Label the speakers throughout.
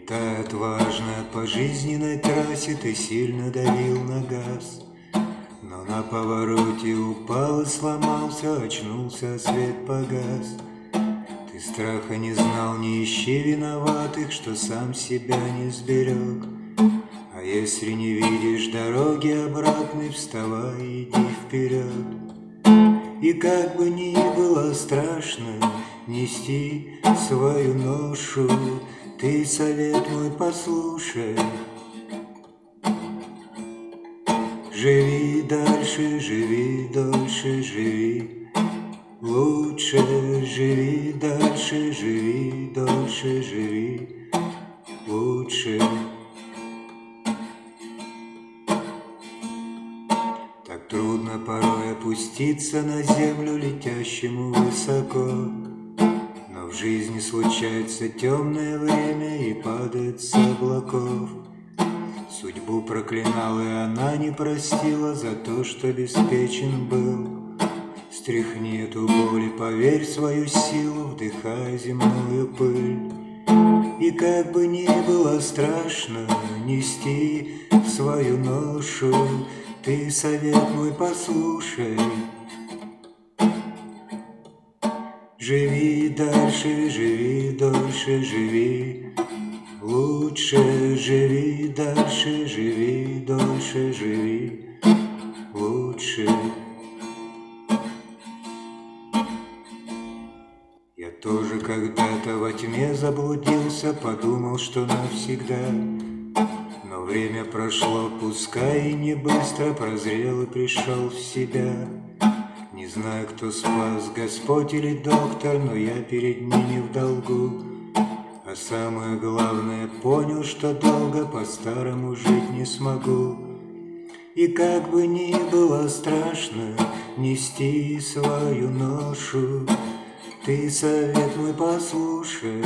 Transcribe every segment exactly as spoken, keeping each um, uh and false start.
Speaker 1: Летая отважно по жизненной трассе, ты сильно давил на газ. Но на повороте упал и сломался, очнулся, свет погас. Ты страха не знал, не ищи виноватых, что сам себя не сберег. А если не видишь дороги обратной, вставай, иди вперед. И как бы ни было страшно нести свою ношу, ты совет мой послушай. Живи дальше, живи дольше, живи лучше, живи дальше, живи дольше, живи лучше. Так трудно порой опуститься на землю, летящему высоко. Но в жизни случается темное время и падает с облаков. Судьбу проклинал, и она не простила за то, что беспечен был. Стряхни эту боль и поверь в свою силу, вдыхай земную пыль. И как бы ни было страшно нести свою ношу, ты совет мой послушай. Живи дальше, живи дольше, живи лучше, живи дальше, живи дольше, живи лучше. Я тоже когда-то во тьме заблудился, подумал, что навсегда. Но время прошло, пускай и не быстро, прозрел и пришел в себя. Не знаю, кто спас, Господь или доктор, но я перед ними в долгу. А самое главное, понял, что долго по-старому жить не смогу. И как бы ни было страшно нести свою ношу, ты совет мой послушай.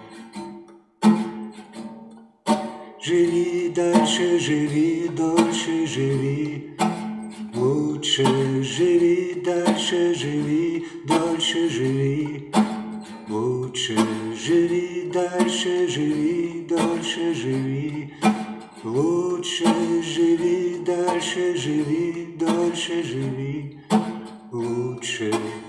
Speaker 1: Живи дальше, живи дольше, живи лучше, живи дальше, живи дольше, живи лучше, живи дальше, живи дольше, живи лучше, живи дальше, живи дольше, живи лучше.